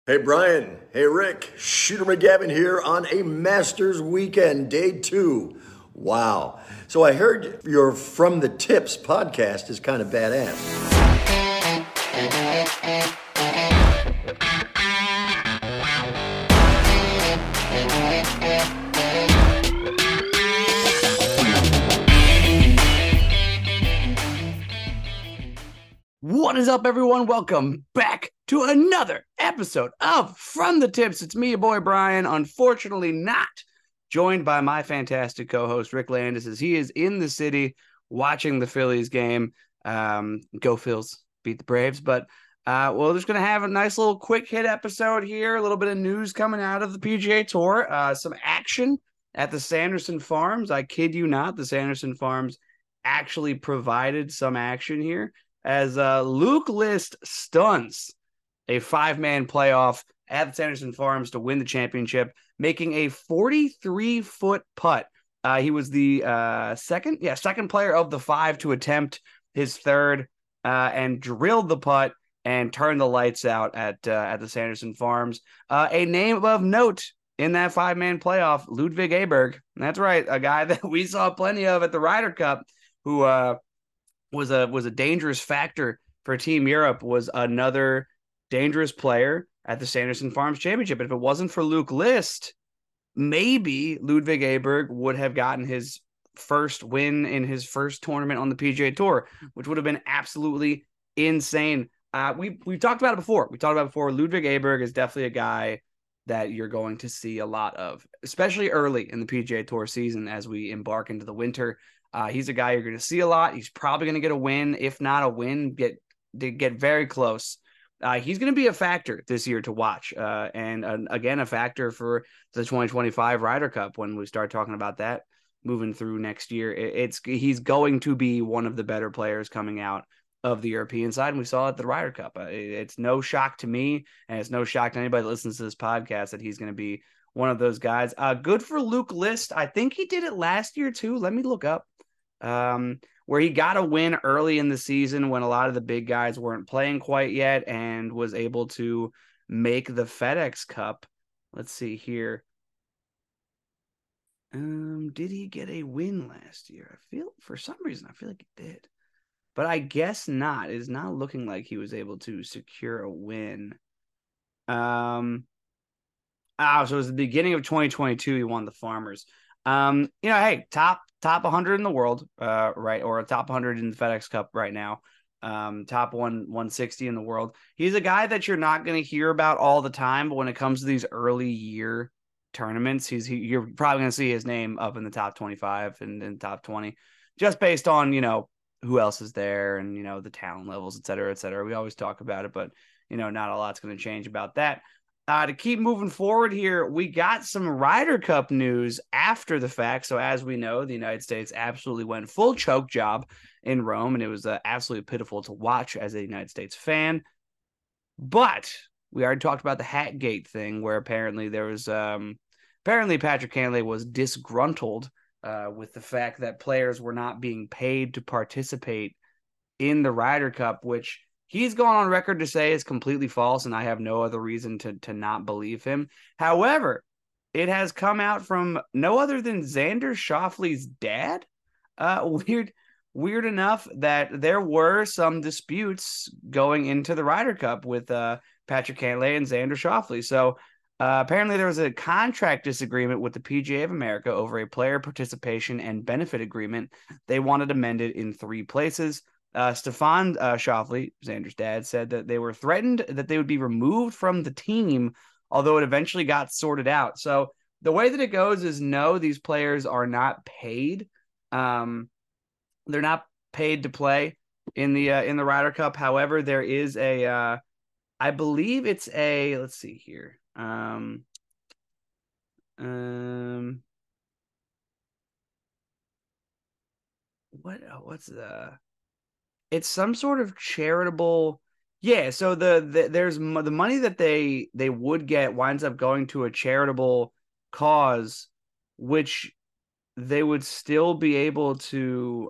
Hey Brian, hey Rick, Shooter McGavin here on a Masters weekend, day two. Wow. So I heard your From the Tips podcast is kind of badass. What is up, everyone? Welcome back to another episode of From the Tips. It's me, your boy Brian. Unfortunately, not joined by my fantastic co-host Rick Landis, as he is in the city watching the Phillies game. Go Phils, beat the Braves. But we're just gonna have a nice little quick hit episode here. A little bit of news coming out of the PGA Tour. Some action at the Sanderson Farms. I kid you not, the Sanderson Farms actually provided some action here as Luke List stuns a five-man playoff at the Sanderson Farms to win the championship, making a 43-foot putt. He was the second player of the five to attempt his third and drilled the putt and turned the lights out at the Sanderson Farms. A name of note in that five-man playoff, Ludwig Aberg. That's right, a guy that we saw plenty of at the Ryder Cup, who was a dangerous factor for Team Europe, was another dangerous player at the Sanderson Farms Championship. And if it wasn't for Luke List, maybe Ludwig Aberg would have gotten his first win in his first tournament on the PGA Tour, which would have been absolutely insane. We've talked about it before. Ludwig Aberg is definitely a guy that you're going to see a lot of, especially early in the PGA Tour season as we embark into the winter. He's a guy you're going to see a lot. He's probably going to get a win, if not a win, get very close. He's going to be a factor this year to watch, and again, a factor for the 2025 Ryder Cup when we start talking about that moving through next year. He's going to be one of the better players coming out of the European side, and we saw it at the Ryder Cup. It's no shock to me, and it's no shock to anybody that listens to this podcast that he's going to be one of those guys. Good for Luke List. I think he did it last year too. Let me look up. Where he got a win early in the season when a lot of the big guys weren't playing quite yet and was able to make the FedEx Cup. Let's see here. Did he get a win last year? For some reason, I feel like he did, but I guess not. It is not looking like he was able to secure a win. So it was the beginning of 2022. He won the Farmers. Hey, top 100 in the world, right, or a top 100 in the FedEx Cup right now. Top 160 in the world. He's a guy that you're not going to hear about all the time, but when it comes to these early year tournaments, you're probably going to see his name up in the top 25 and in top 20, just based on who else is there and the talent levels, et cetera, et cetera. We always talk about it, but not a lot's going to change about that. To keep moving forward here, we got some Ryder Cup news after the fact. So as we know, the United States absolutely went full choke job in Rome, and it was absolutely pitiful to watch as a United States fan. But we already talked about the Hatgate thing, where apparently there was apparently Patrick Cantlay was disgruntled with the fact that players were not being paid to participate in the Ryder Cup, which he's gone on record to say is completely false, and I have no other reason to not believe him. However, it has come out from no other than Xander Schauffele's dad. Weird enough that there were some disputes going into the Ryder Cup with Patrick Cantlay and Xander Schauffele. So apparently there was a contract disagreement with the PGA of America over a player participation and benefit agreement. They wanted amended in three places. Stefan Schauffele, Xander's dad, said that they were threatened that they would be removed from the team, although it eventually got sorted out. So the way that it goes is no, these players are not paid. They're not paid to play in the Ryder Cup. However, there is I believe it's let's see here. What's the it's some sort of charitable. Yeah, so there's the money that they would get winds up going to a charitable cause, which they would still be able to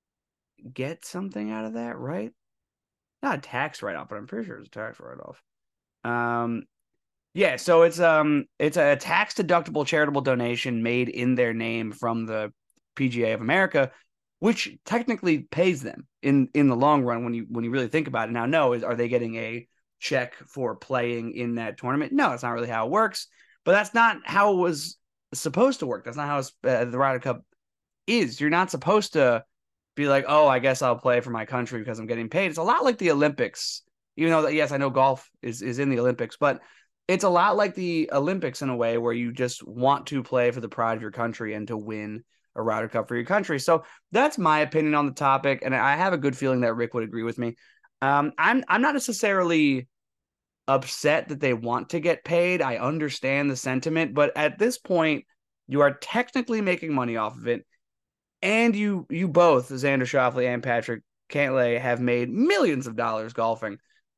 get something out of that, right? Not a tax write-off, but I'm pretty sure it's a tax write-off. Yeah, so it's a tax deductible charitable donation made in their name from the PGA of America, which technically pays them in the long run when you really think about it. Now, no, are they getting a check for playing in that tournament? No, that's not really how it works. But that's not how it was supposed to work. That's not how the Ryder Cup is. You're not supposed to be like, oh, I guess I'll play for my country because I'm getting paid. It's a lot like the Olympics, even though yes, I know golf is in the Olympics, but it's a lot like the Olympics in a way where you just want to play for the pride of your country and to win a Ryder Cup for your country. So that's my opinion on the topic, and I have a good feeling that Rick would agree with me. I'm not necessarily upset that they want to get paid. I understand the sentiment, but at this point, you are technically making money off of it, and you both, Xander Schauffele and Patrick Cantlay, have made millions of dollars golfing.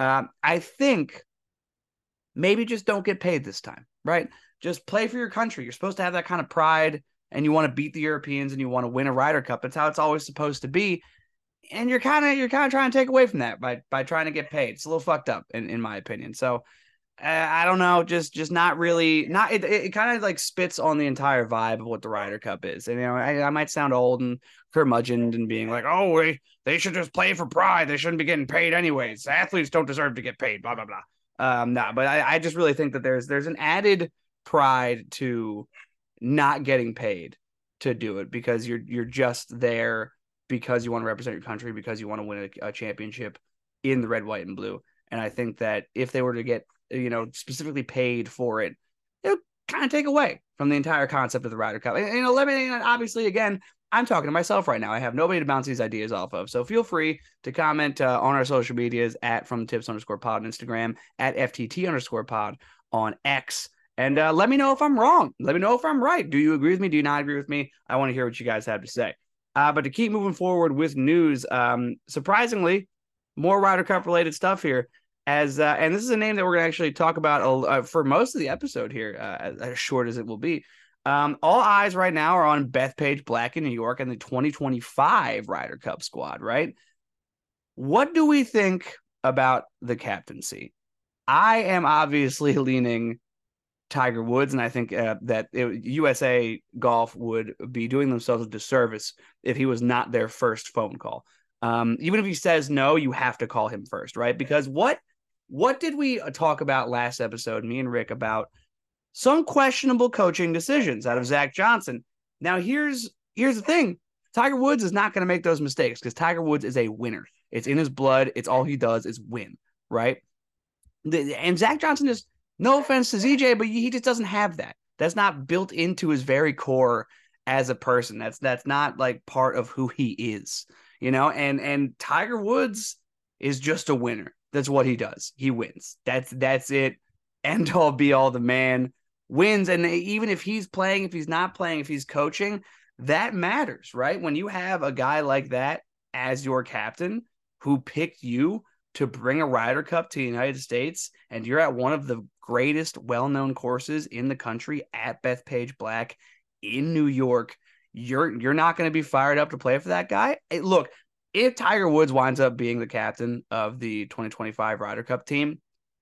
I think maybe just don't get paid this time, right? Just play for your country. You're supposed to have that kind of pride, and you want to beat the Europeans and you want to win a Ryder Cup. It's how it's always supposed to be. And you're kind of trying to take away from that by trying to get paid. It's a little fucked up in my opinion. So I don't know, just not really, not it kind of like spits on the entire vibe of what the Ryder Cup is. And I might sound old and curmudgeoned and being like, oh, they should just play for pride. They shouldn't be getting paid anyways. Athletes don't deserve to get paid. Blah blah blah. No, but I just really think that there's an added pride to not getting paid to do it because you're just there because you want to represent your country, because you want to win a championship in the red, white, and blue. And I think that if they were to get specifically paid for it, it would kind of take away from the entire concept of the Ryder Cup. And eliminating it, obviously, again, I'm talking to myself right now. I have nobody to bounce these ideas off of. So feel free to comment on our social medias at @FromTheTips_pod on Instagram, at FTT_pod on X. And let me know if I'm wrong. Let me know if I'm right. Do you agree with me? Do you not agree with me? I want to hear what you guys have to say. But to keep moving forward with news, surprisingly, more Ryder Cup related stuff here. And this is a name that we're going to actually talk about for most of the episode here, as short as it will be. All eyes right now are on Bethpage Black in New York and the 2025 Ryder Cup squad, right? What do we think about the captaincy? I am obviously leaning Tiger Woods, and I think that USA Golf would be doing themselves a disservice if he was not their first phone call. Even if he says no, you have to call him first, right? Because what did we talk about last episode, me and Rick, about some questionable coaching decisions out of Zach Johnson. Now, here's the thing. Tiger Woods is not going to make those mistakes because Tiger Woods is a winner. It's in his blood. It's all he does is win, right? And Zach Johnson is, no offense to ZJ, but he just doesn't have that. That's not built into his very core as a person. That's not like part of who he is, and Tiger Woods is just a winner. That's what he does. He wins. That's it. End all be all. The man wins. And even if he's playing, if he's not playing, if he's coaching, that matters, right? When you have a guy like that as your captain who picked you to bring a Ryder Cup to the United States, and you're at one of the greatest well-known courses in the country at Bethpage Black in New York, you're not going to be fired up to play for that guy. Look, if Tiger Woods winds up being the captain of the 2025 Ryder Cup team,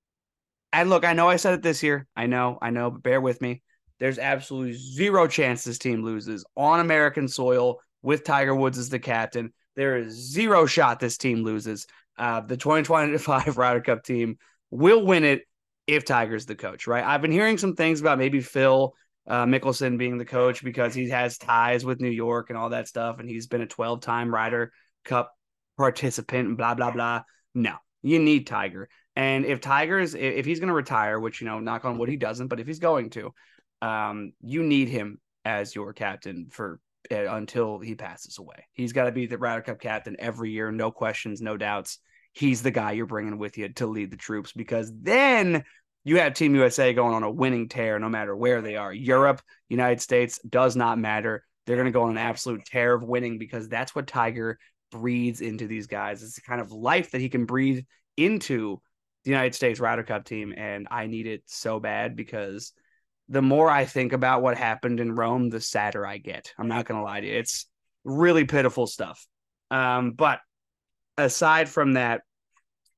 and look, I know I said it this year. I know, but bear with me. There's absolutely zero chance this team loses on American soil with Tiger Woods as the captain. There is zero shot this team loses. The 2025 Ryder Cup team will win it if Tiger's the coach, right? I've been hearing some things about maybe Phil Mickelson being the coach because he has ties with New York and all that stuff, and he's been a 12-time Ryder Cup participant and blah, blah, blah. No, you need Tiger. And if if he's going to retire, which, knock on wood, he doesn't, but if he's going to, you need him as your captain for until he passes away. He's got to be the Ryder Cup captain every year. No questions, no doubts. He's the guy you're bringing with you to lead the troops, because then you have Team USA going on a winning tear no matter where they are. Europe, United States, does not matter. They're going to go on an absolute tear of winning because that's what Tiger breathes into these guys. It's the kind of life that he can breathe into the United States Ryder Cup team, and I need it so bad because the more I think about what happened in Rome, the sadder I get. I'm not going to lie to you. It's really pitiful stuff. But aside from that,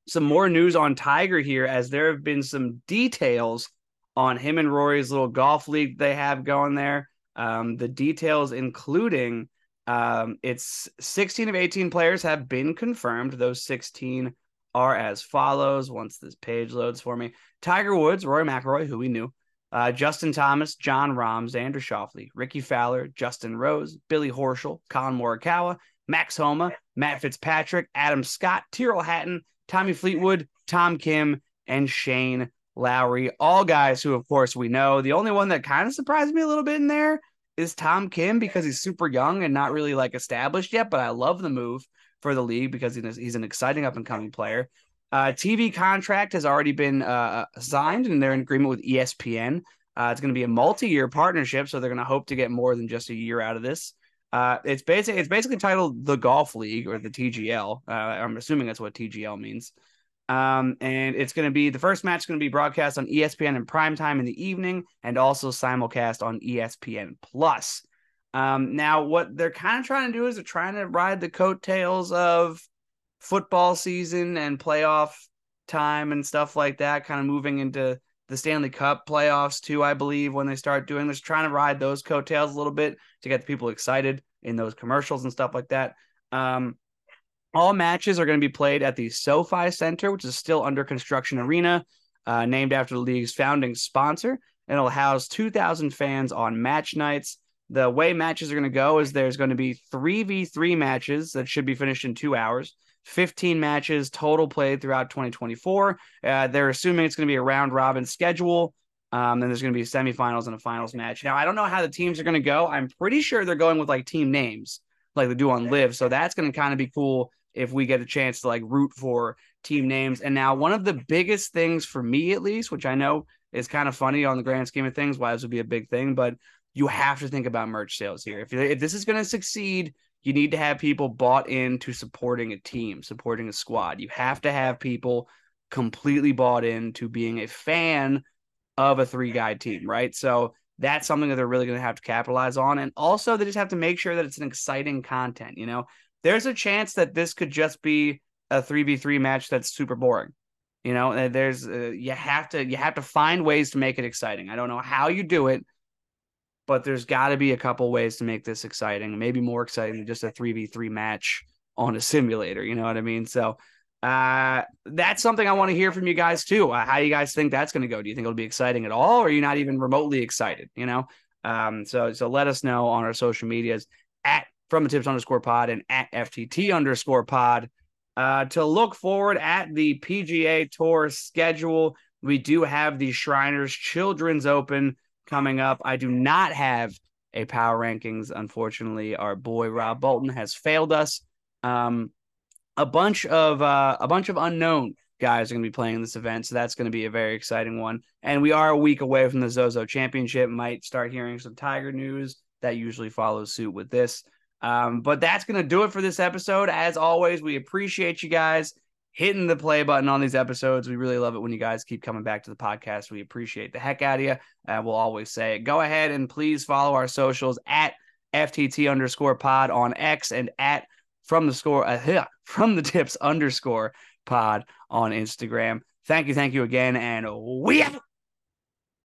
some more news on Tiger here, as there have been some details on him and Rory's little golf league they have going there. The details including it's 16 of 18 players have been confirmed. Those 16 are as follows. Once this page loads for me: Tiger Woods, Rory McIlroy, who we knew, Justin Thomas, Jon Rahm, Xander Schauffele, Ricky Fowler, Justin Rose, Billy Horschel, Colin Morikawa, Max Homa, Matt Fitzpatrick, Adam Scott, Tyrrell Hatton, Tommy Fleetwood, Tom Kim, and Shane Lowry. All guys who, of course, we know. The only one that kind of surprised me a little bit in there is Tom Kim, because he's super young and not really like established yet, but I love the move for the league because he's an exciting up-and-coming player. TV contract has already been signed, and they're in agreement with ESPN. It's going to be a multi-year partnership, so they're going to hope to get more than just a year out of this. It's basically titled the Golf League, or the TGL. I'm assuming that's what TGL means. And it's going to be, the first match is going to be broadcast on ESPN in primetime in the evening, and also simulcast on ESPN Plus. Now, what they're kind of trying to do is they're trying to ride the coattails of football season and playoff time and stuff like that, kind of moving into the Stanley Cup playoffs too, I believe, when they start doing this, trying to ride those coattails a little bit to get the people excited in those commercials and stuff like that. All matches are going to be played at the SoFi Center, which is still under construction arena, named after the league's founding sponsor. And it'll house 2,000 fans on match nights. The way matches are going to go is there's going to be 3v3 matches that should be finished in 2 hours. 15 matches total played throughout 2024. They're assuming it's going to be a round-robin schedule. Then there's going to be semifinals and a finals match. Now, I don't know how the teams are going to go. I'm pretty sure they're going with like team names like they do on Live. So that's going to kind of be cool if we get a chance to like root for team names. And now one of the biggest things for me, at least, which I know is kind of funny on the grand scheme of things, why this would be a big thing, but you have to think about merch sales here. If this is going to succeed, you need to have people bought into supporting a team, supporting a squad. You have to have people completely bought into being a fan of a 3-guy team, right? So that's something that they're really going to have to capitalize on. And also they just have to make sure that it's an exciting content. You know, there's a chance that this could just be a 3v3 match that's super boring. You know, there's you have to find ways to make it exciting. I don't know how you do it, but there's got to be a couple ways to make this exciting, maybe more exciting than just a 3v3 match on a simulator. You know what I mean? So that's something I want to hear from you guys too. How do you guys think that's going to go? Do you think it'll be exciting at all, or are you not even remotely excited? You know, so let us know on our social medias at @FromTheTips_pod and at FTT_pod to look forward at the PGA Tour schedule. We do have the Shriners Children's Open coming up. I do not have a power rankings. Unfortunately, our boy Rob Bolton has failed us. A bunch of unknown guys are going to be playing in this event, so that's going to be a very exciting one. And we are a week away from the Zozo Championship. Might start hearing some Tiger news that usually follows suit with this. But that's going to do it for this episode. As always, we appreciate you guys hitting the play button on these episodes. We really love it when you guys keep coming back to the podcast. We appreciate the heck out of you. We'll always say it. Go ahead and please follow our socials at FTT_pod on X and at From the Tips_pod on Instagram. Thank you again, and we out.